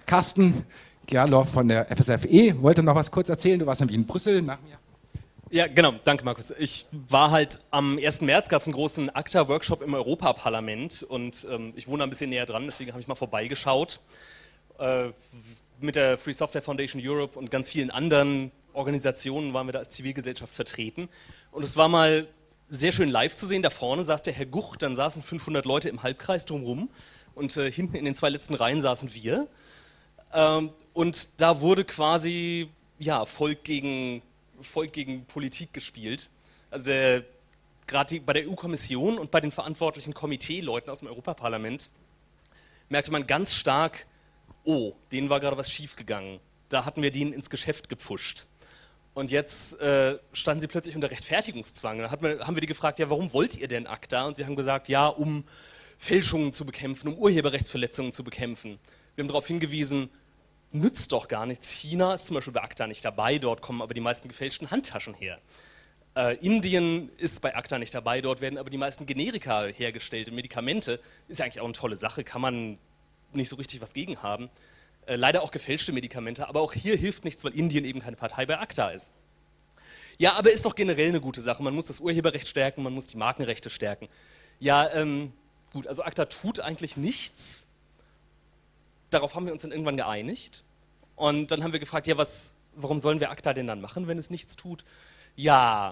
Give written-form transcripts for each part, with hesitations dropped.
Carsten Gerloff von der FSFE wollte noch was kurz erzählen. Du warst nämlich in Brüssel nach mir. Ja, genau. Danke, Markus. Ich war halt am 1. März, gab es einen großen ACTA-Workshop im Europaparlament und ich wohne ein bisschen näher dran, deswegen habe ich mal vorbeigeschaut. Mit der Free Software Foundation Europe und ganz vielen anderen Organisationen waren wir da als Zivilgesellschaft vertreten. Und es war mal sehr schön live zu sehen. Da vorne saß der Herr Guch, dann saßen 500 Leute im Halbkreis drumherum und hinten in den 2 letzten Reihen saßen wir. Und da wurde quasi Volk gegen Politik gespielt. Also gerade bei der EU-Kommission und bei den verantwortlichen Komiteeleuten aus dem Europaparlament merkte man ganz stark, oh, denen war gerade was schiefgegangen. Da hatten wir denen ins Geschäft gepfuscht. Und jetzt standen sie plötzlich unter Rechtfertigungszwang. Da haben wir die gefragt, ja, warum wollt ihr denn ACTA? Und sie haben gesagt, ja, um Fälschungen zu bekämpfen, um Urheberrechtsverletzungen zu bekämpfen. Wir haben darauf hingewiesen, nützt doch gar nichts. China ist zum Beispiel bei ACTA nicht dabei, dort kommen aber die meisten gefälschten Handtaschen her. Indien ist bei ACTA nicht dabei, dort werden aber die meisten Generika hergestellte Medikamente. Ist ja eigentlich auch eine tolle Sache, kann man nicht so richtig was gegen haben. Leider auch gefälschte Medikamente, aber auch hier hilft nichts, weil Indien eben keine Partei bei ACTA ist. Ja, aber ist doch generell eine gute Sache. Man muss das Urheberrecht stärken, man muss die Markenrechte stärken. Ja, gut, also ACTA tut eigentlich nichts. Darauf haben wir uns dann irgendwann geeinigt. Und dann haben wir gefragt, ja, warum sollen wir ACTA denn dann machen, wenn es nichts tut? Ja,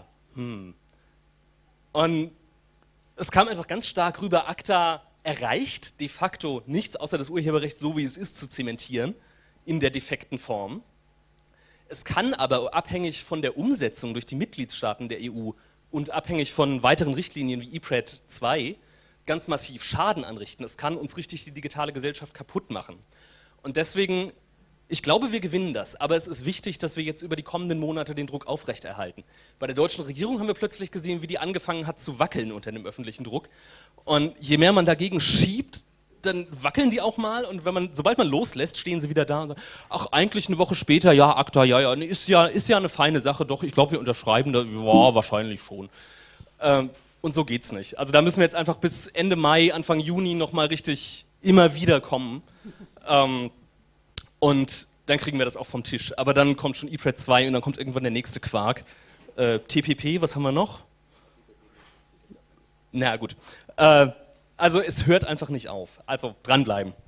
Und es kam einfach ganz stark rüber, ACTA erreicht de facto nichts, außer das Urheberrecht so, wie es ist, zu zementieren, in der defekten Form. Es kann aber abhängig von der Umsetzung durch die Mitgliedstaaten der EU und abhängig von weiteren Richtlinien wie IPRED 2 ganz massiv Schaden anrichten. Es kann uns richtig die digitale Gesellschaft kaputt machen. Und deswegen, ich glaube, wir gewinnen das, aber es ist wichtig, dass wir jetzt über die kommenden Monate den Druck aufrechterhalten. Bei der deutschen Regierung haben wir plötzlich gesehen, wie die angefangen hat zu wackeln unter dem öffentlichen Druck. Und je mehr man dagegen schiebt, dann wackeln die auch mal und sobald man loslässt, stehen sie wieder da und sagen, ach, eigentlich eine Woche später, ja, ACTA, ja, ist ja eine feine Sache, doch, ich glaube, wir unterschreiben das, ja, wahrscheinlich schon. Und so geht's nicht. Also da müssen wir jetzt einfach bis Ende Mai, Anfang Juni nochmal richtig immer wieder kommen. Und dann kriegen wir das auch vom Tisch. Aber dann kommt schon IPRED 2 und dann kommt irgendwann der nächste Quark. TPP, was haben wir noch? Na gut. Also es hört einfach nicht auf. Also dranbleiben.